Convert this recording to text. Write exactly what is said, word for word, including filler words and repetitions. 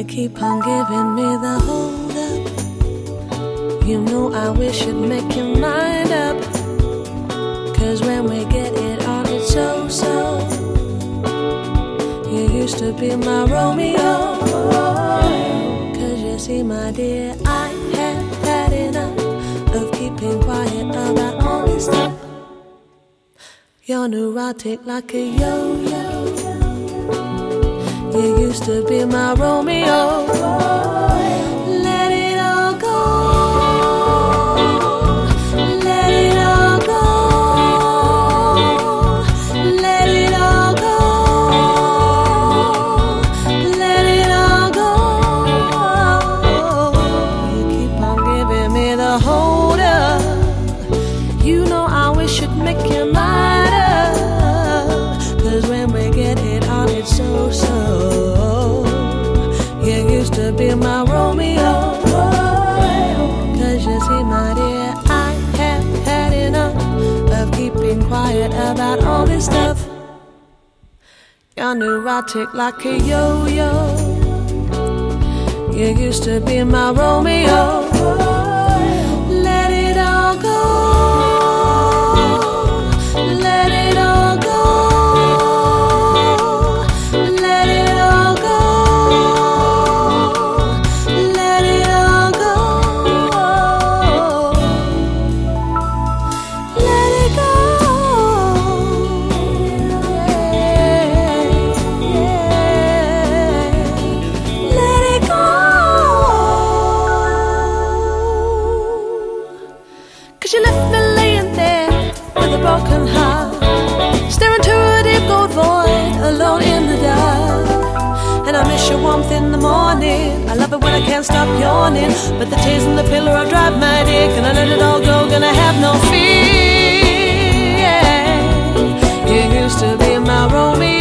keep on giving me the hold up. You know I wish you'd make your mind up, 'cause when we get it on, it's so-so. You used to be my Romeo, 'cause you see, my dear, I have had enough of keeping quiet about all this stuff. You're neurotic like a yo-yo. You used to be my Romeo. Let it all go. Let it all go. Let it all go. Let it all go. You keep on giving me the hold up. You know I wish you'd make your mind up, 'cause when we get it on, it's so-so. You used to be my Romeo, 'cause you see, my dear, I have had enough of keeping quiet about all this stuff. You're neurotic like a yo-yo. You used to be my Romeo. Let it all go. Let it all go. Let it all go. Let it all go. Let it go. Yeah, yeah. Let it go. 'Cause you left me laying there with a broken heart, staring to a deep gold void, alone in the dark. And I miss your warmth in the morning. I love it when I can't stop yawning, but the tears in the pillow are dry, my dear. Can I let it all go? Gonna have no fear. Yeah. You used to be my Romeo.